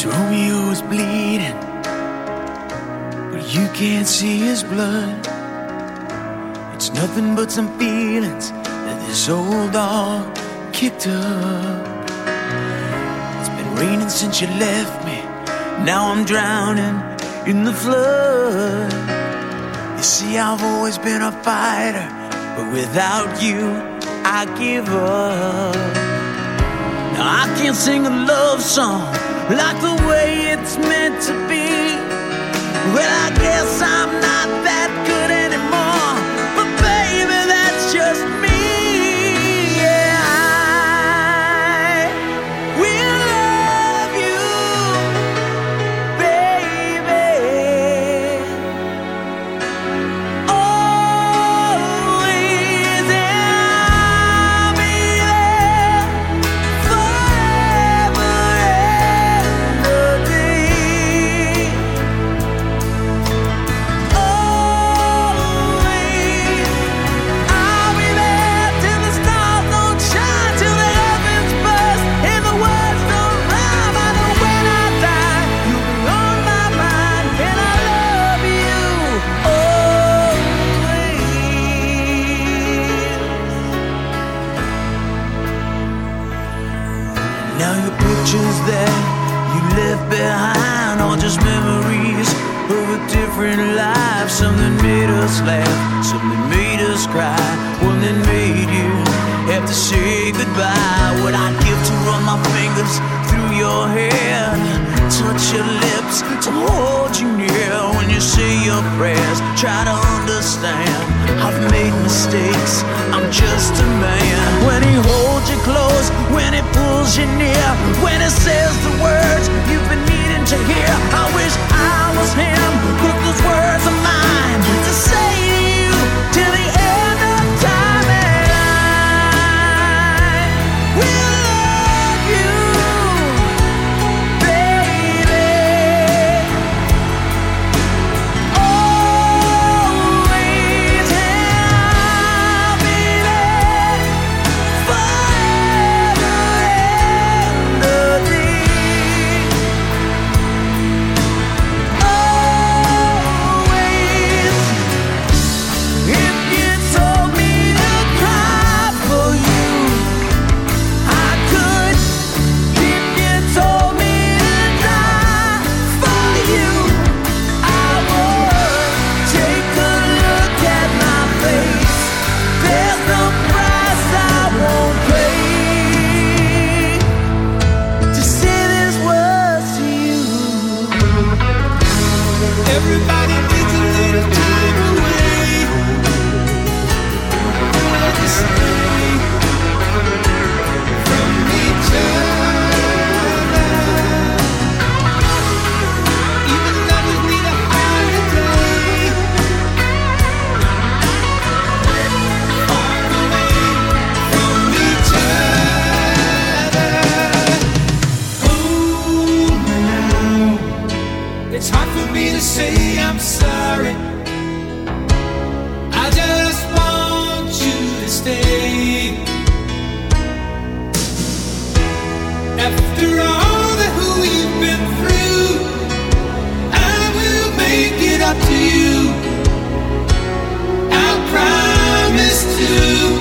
Romeo is bleeding, but you can't see his blood. It's nothing but some feelings that this old dog kicked up. It's been raining since you left me. Now I'm drowning in the flood. You see, I've always been a fighter, but without you, I give up. Now I can't sing a love song like the way it's meant to be. Well, I guess I'm not that good anymore, but baby, that's just me. Yeah, I will love you, baby, always, and I'll be there forever and a day. Always, I'll be there till the stars don't shine, till the heavens burst and the words don't rhyme. I know when I die, you'll be on my mind, and I love you always. Now your pictures that you left behind are just memories of a different life. Something made us laugh, something made us cry, one that made you have to say goodbye. What I'd give to run my fingers through your hair, touch your lips, to hold you near when you say your prayers. Try to understand, I've made mistakes, I'm just a man. When he holds you close, when he pulls you near, when he says the words you've been needing to hear, I wish I was him, but those words are mine to say to you till the end of time. And I will love you, baby, always, and I'll be there forever and a day. Always, if you told me to cry for you, I could. If you told me to die for you, I would. Take a look at my face, there's no price I won't pay to say these words to you. Everybody needs a little time away. Just stay from each other. Even lovers need a holiday. Far away from each other. Oh, now it's hard for me to say I'm sorry. I just want you to stay. After all that we've been through, I will make it up to you. I promise to.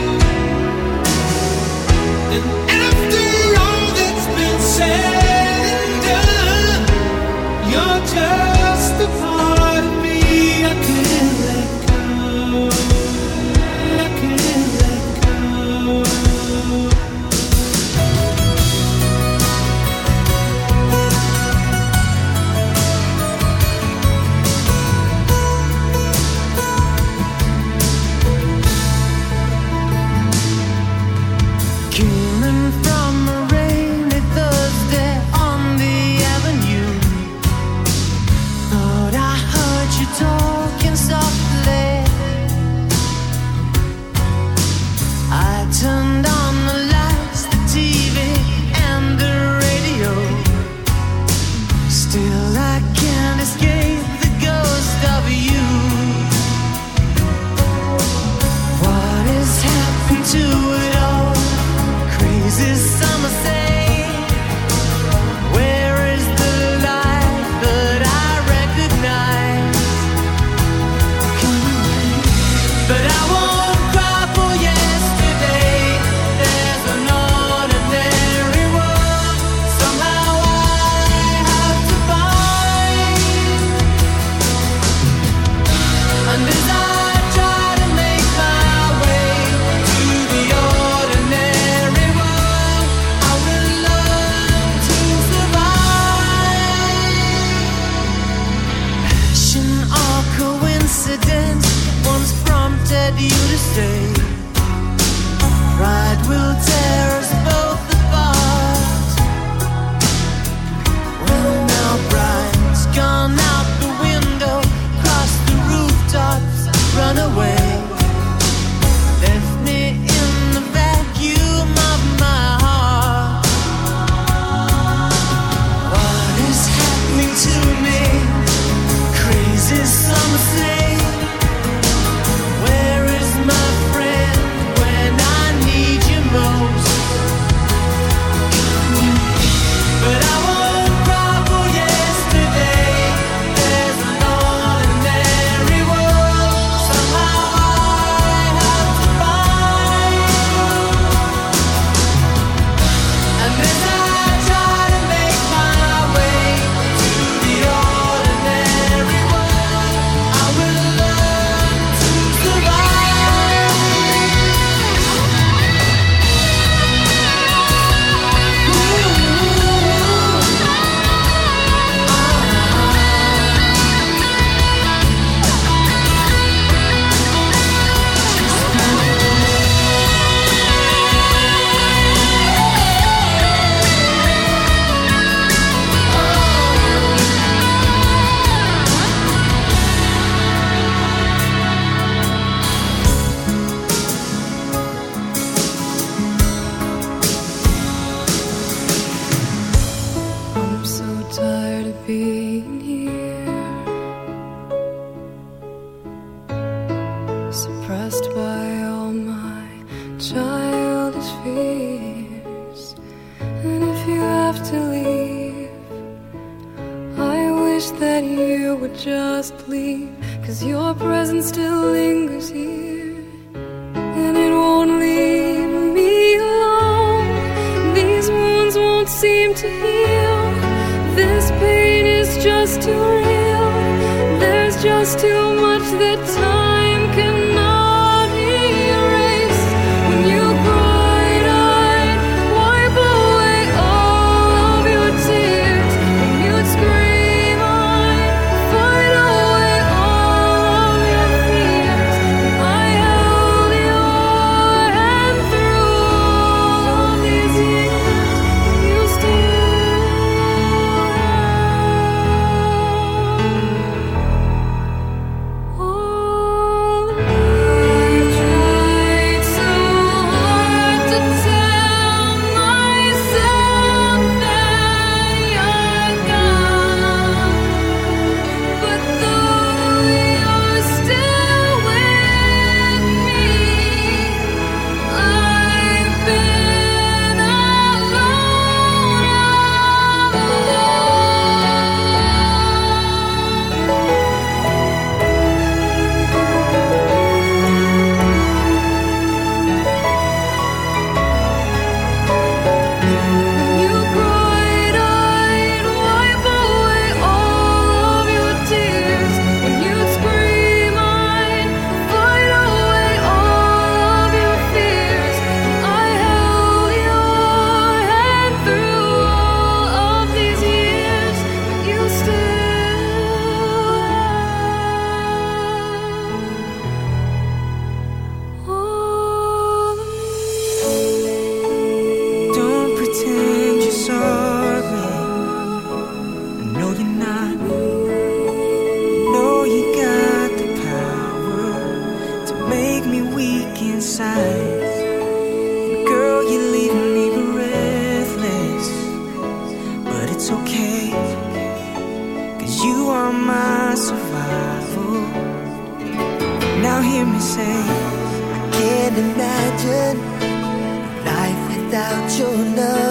And after all that's been said and done, you're just a part of me I can't let go. I can't let go. childish fears. And if you have to leave, I wish that you would just leave, 'cause your presence still lingers here, and it won't leave me alone. These wounds won't seem to heal. This pain is just too real. There's just too much that time cannot erase. When you cried, I'd wipe away all of your tears. When you'd scream, I'd fight away all of your fears. And I held your hand through all of these years, and you still Can't imagine life without your love.